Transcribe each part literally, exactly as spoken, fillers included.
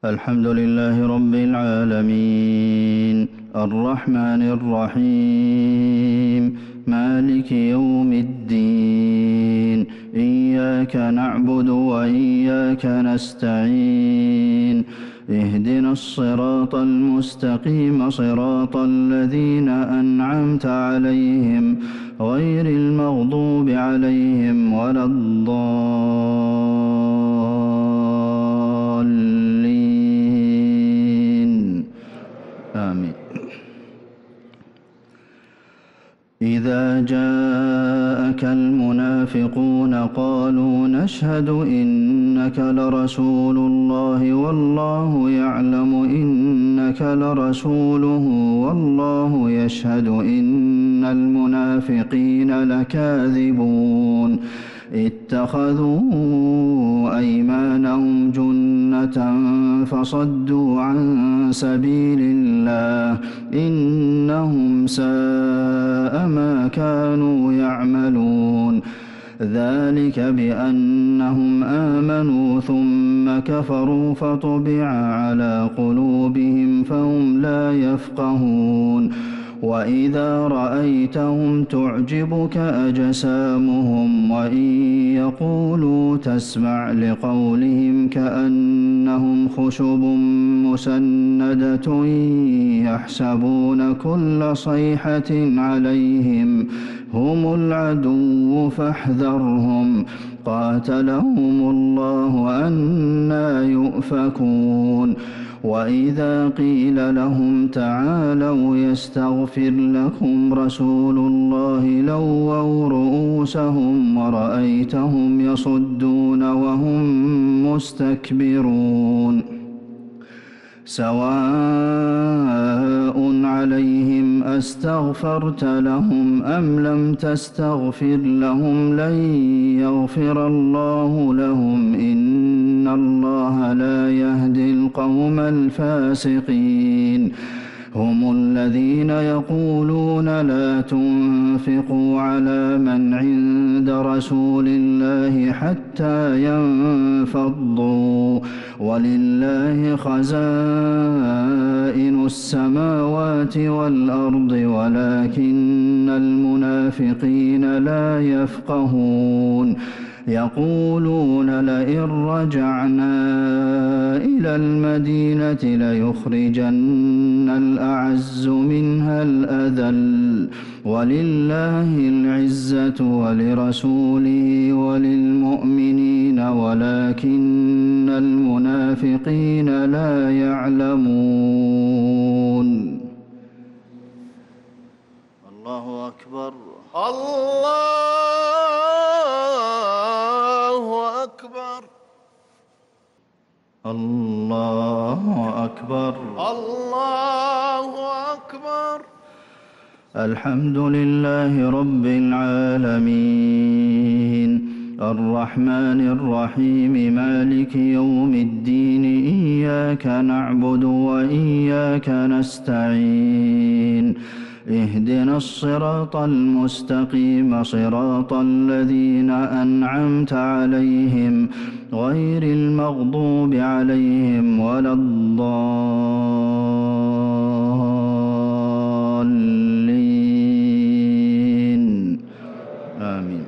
الحمد لله رب العالمين الرحمن الرحيم مالك يوم الدين إياك نعبد وإياك نستعين اهدنا الصراط المستقيم صراط الذين أنعمت عليهم غير المغضوب عليهم ولا الضالين آمين. إذا جاءك المنافقون قالوا نشهد إنك لرسول الله والله يعلم إنك لرسوله والله يشهد إن المنافقين لكاذبون اتخذوا أيمانهم جنة فصدوا عن سبيل الله إنهم ساء ما كانوا يعملون ذلك بأنهم آمنوا ثم كفروا فطبع على قلوبهم فهم لا يفقهون وإذا رأيتهم تعجبك أجسامهم وإن يقولوا تسمع لقولهم كأنهم خشب مسندة يحسبون كل صيحة عليهم هم العدو فاحذرهم قاتلهم الله أنى يؤفكون وإذا قيل لهم تعالوا يستغفر لكم رسول الله لووا رؤوسهم ورأيتهم يصدون وهم مستكبرون سواء عليهم أستغفرت لهم أم لم تستغفر لهم لن يغفر الله لهم إن الله لا يهدي القوم الفاسقين هم الذين يقولون لا تنفقوا على من عند رسول الله حتى ينفضوا ولله خزائن السماوات والأرض ولكن المنافقين لا يفقهون يقولون لئن رجعنا إلى المدينة ليخرجن الأعز منها الأذل ولله العزة ولرسوله وللمؤمنين ولكن المنافقين لا يعلمون. الله أكبر. الله أكبر. الله أكبر. الله أكبر. الحمد لله رب العالمين الرحمن الرحيم مالك يوم الدين إياك نعبد وإياك نستعين اهدنا الصراط المستقيم صراط الذين أنعمت عليهم غير المغضوب عليهم ولا الضالين آمين.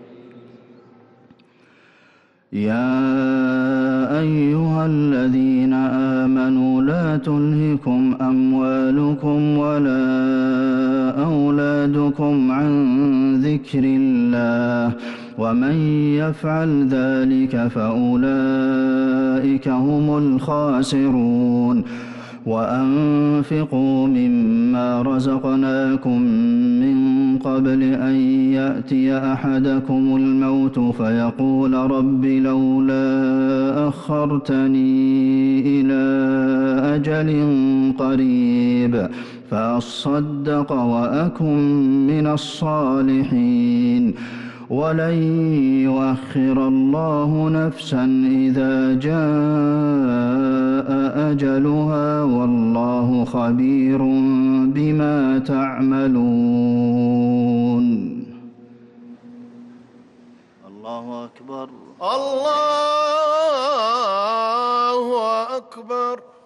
يا أيها الذين آمنوا لا تلهكم أموالكم ولا أولادكم عن ذكر الله ومن يفعل ذلك فأولئك هم الخاسرون وأنفقوا مما رزقناكم من قبل أن يأتي أحدكم الموت فيقول رب لولا أخرتني إلى أجل قريب فأصدق وأكن من الصالحين ولن يؤخر الله نفسا إذا جاء أجلها والله خبير بما تعملون. الله أكبر. الله أكبر.